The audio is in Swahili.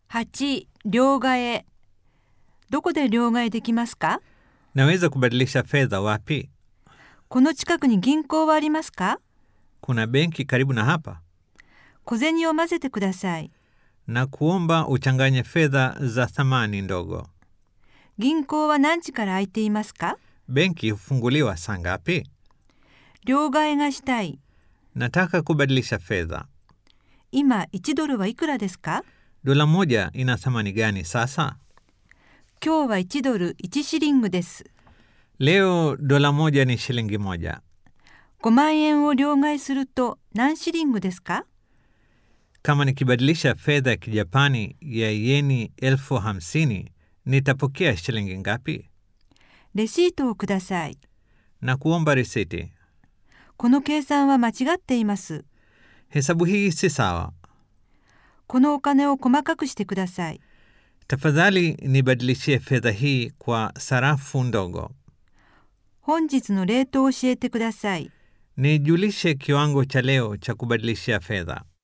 8. 両替。どこで両替できますか？ Naweza kubadilisha fedha wapi? この近くに銀行はありますか？ Kuna benki karibu na hapa? 小銭を混ぜてください。 Na kuomba uchanganye fedha za thamani ndogo. 銀行は何時から開いていますか？ Benki hufunguliwa saa ngapi? 両替がしたい。 Nataka kubadilisha fedha. 今1ドルはいくらですか？ Dola moja ina thamani gani sasa? 今日は1ドル1シリングです。 Leo dola moja ni shilingi moja. 5万円を両替すると何シリングですか？ Kama nikibadilisha fedha ya Kijapani ya yeni 50,000, nitapokea shilingi ngapi? レシートをください。 Na kuomba risiti. この計算は間違っています。 Hesabu hii si sawa. このお金を細かくしてください。 Tafadhali nibadilishie fedha hii kwa sarafu ndogo. 本日のレートを教えてください。 Nijulishe kiwango cha leo cha kubadilishia fedha.